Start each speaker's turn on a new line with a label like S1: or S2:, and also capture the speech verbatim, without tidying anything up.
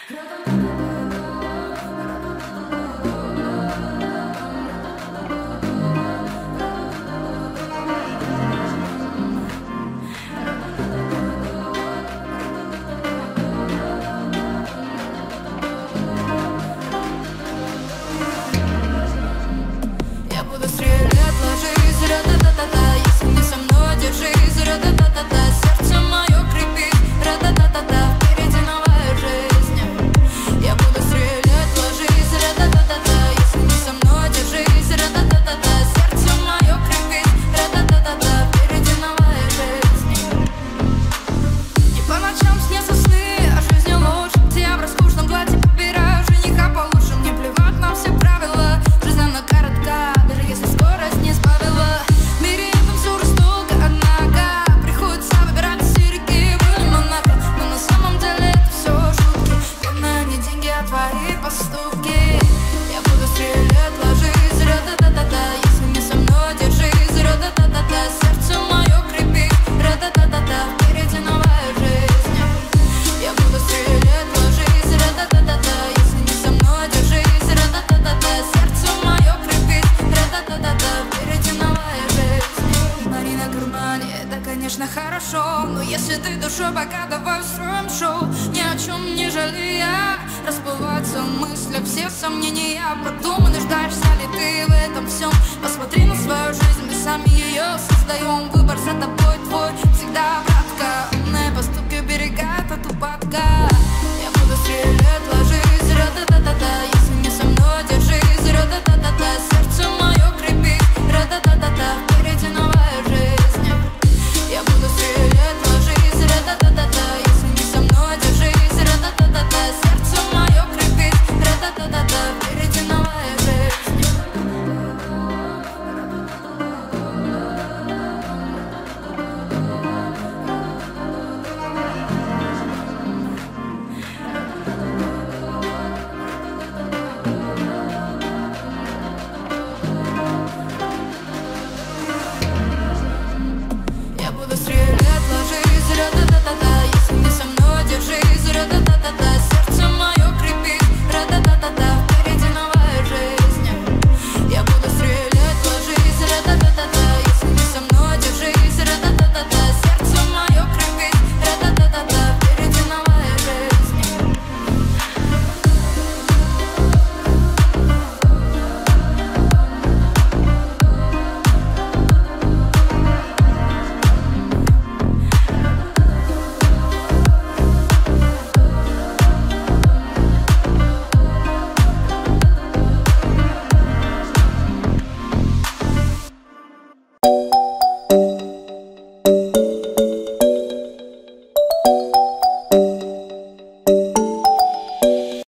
S1: Я буду стрелять, ложись, ра-та-та-та-та. Если не со мной, держись, ра-та-та-та-та. Сердце мое крепит, ра-та-та-та-та. Впереди новая жизнь. Я буду стрелять, ложись, ра-та-та-та-та. Если не со мной, держись, ра-та-та-та-та. Сердце мое крепит, ра-та-та-та-та. Впереди новая жизнь. И по ночам снятся сны о жизни лучше, где я в роскошном платье подбираю жениха получше. Мне плевать на все правила, жизнь она коротка, даже если скорость не сбавила. В мире этом все жестоко, однако приходится выбирать серьги, были монако. Но на самом деле это все шутки. Главное не деньги, а твои поступки. Я буду стрелять, ложись, ра-та-та-та-та. Если не со мной, держись, ра-та-та-та-та. Сердце мое крепит, ра-та-та-та-та. Впереди новая жизнь. Я буду стрелять, ложись, ра-та-та-та-та. Если не со мной, держись, ра-та-та-та-та. Сердце мое крепит, ра-та-та-та-та. Впереди новая жизнь. Мари на кармане, это, конечно, хорошо, но если ты душой пока, давай устроим шоу. Ни о чем не жалея, расплываются мысли, все сомнения. Продуманы, ждаешься ли ты в этом всем? Посмотри на свою жизнь, мы сами ее создаем. Выбор за тобой твой, всегда обратка. Умные поступки уберегают от упадка.